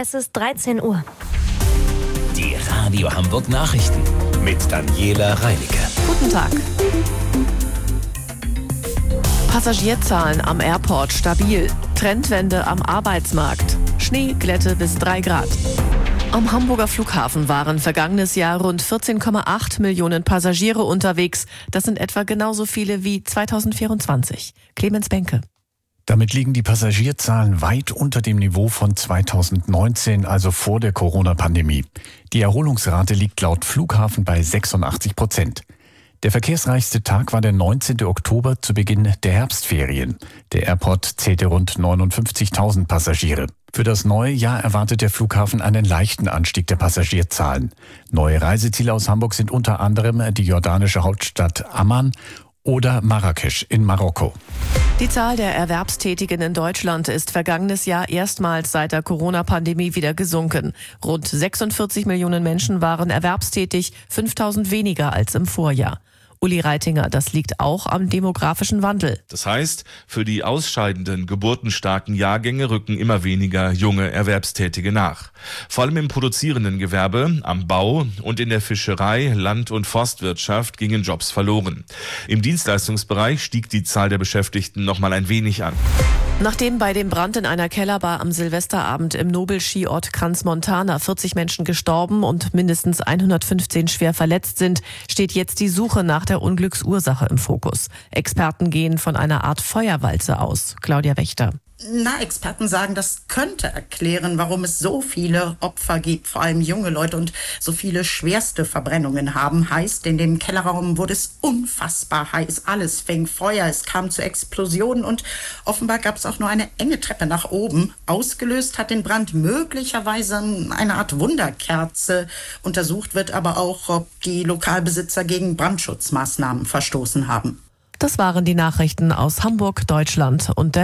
Es ist 13 Uhr. Die Radio Hamburg Nachrichten mit Daniela Reinecke. Guten Tag. Passagierzahlen am Airport stabil. Trendwende am Arbeitsmarkt. Schneeglätte bis 3 Grad. Am Hamburger Flughafen waren vergangenes Jahr rund 14,8 Millionen Passagiere unterwegs. Das sind etwa genauso viele wie 2024. Clemens Benke. Damit liegen die Passagierzahlen weit unter dem Niveau von 2019, also vor der Corona-Pandemie. Die Erholungsrate liegt laut Flughafen bei 86%. Der verkehrsreichste Tag war der 19. Oktober zu Beginn der Herbstferien. Der Airport zählte rund 59.000 Passagiere. Für das neue Jahr erwartet der Flughafen einen leichten Anstieg der Passagierzahlen. Neue Reiseziele aus Hamburg sind unter anderem die jordanische Hauptstadt Amman oder Marrakesch in Marokko. Die Zahl der Erwerbstätigen in Deutschland ist vergangenes Jahr erstmals seit der Corona-Pandemie wieder gesunken. Rund 46 Millionen Menschen waren erwerbstätig, 5.000 weniger als im Vorjahr. Uli Reitinger, das liegt auch am demografischen Wandel. Das heißt, für die ausscheidenden, geburtenstarken Jahrgänge rücken immer weniger junge Erwerbstätige nach. Vor allem im produzierenden Gewerbe, am Bau und in der Fischerei, Land- und Forstwirtschaft gingen Jobs verloren. Im Dienstleistungsbereich stieg die Zahl der Beschäftigten noch mal ein wenig an. Nachdem bei dem Brand in einer Kellerbar am Silvesterabend im Nobelskiort Crans-Montana 40 Menschen gestorben und mindestens 115 schwer verletzt sind, steht jetzt die Suche nach der Unglücksursache im Fokus. Experten gehen von einer Art Feuerwalze aus. Claudia Wächter. Experten sagen, das könnte erklären, warum es so viele Opfer gibt, vor allem junge Leute, und so viele schwerste Verbrennungen haben. Heißt, in dem Kellerraum wurde es unfassbar heiß. Alles fing Feuer, es kam zu Explosionen und offenbar gab es auch nur eine enge Treppe nach oben. Ausgelöst hat den Brand möglicherweise eine Art Wunderkerze. Untersucht wird aber auch, ob die Lokalbesitzer gegen Brandschutzmaßnahmen verstoßen haben. Das waren die Nachrichten aus Hamburg, Deutschland und der